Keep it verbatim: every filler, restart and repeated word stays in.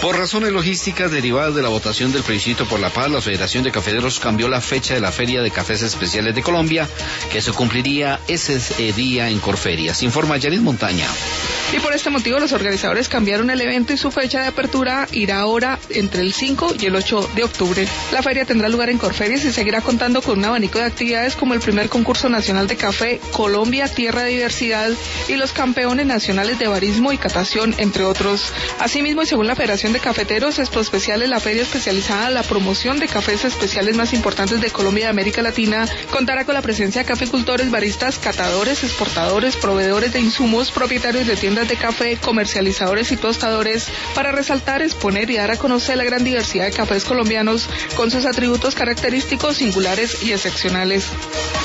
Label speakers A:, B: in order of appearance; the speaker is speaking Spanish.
A: Por razones logísticas derivadas de la votación del plebiscito por la paz, la Federación de Cafeteros cambió la fecha de la Feria de Cafés Especiales de Colombia, que se cumpliría ese día en Corferias. Informa Yaris Montaña.
B: Y por este motivo los organizadores cambiaron el evento y su fecha de apertura irá ahora entre el cinco y el ocho de octubre. La feria tendrá lugar en Corferias y seguirá contando con un abanico de actividades como el primer concurso nacional de café, Colombia, Tierra de Diversidad, y los campeones nacionales de barismo y catación, entre otros. Asimismo, y según la Federación de Cafeteros, Expo Especial es la feria especializada en la promoción de cafés especiales más importantes de Colombia y de América Latina. Contará con la presencia de caficultores, baristas, catadores, exportadores, proveedores de insumos, propietarios de tiendas de café, comercializadores y tostadores, para resaltar, exponer y dar a conocer la gran diversidad de cafés colombianos con sus atributos característicos, singulares y excepcionales.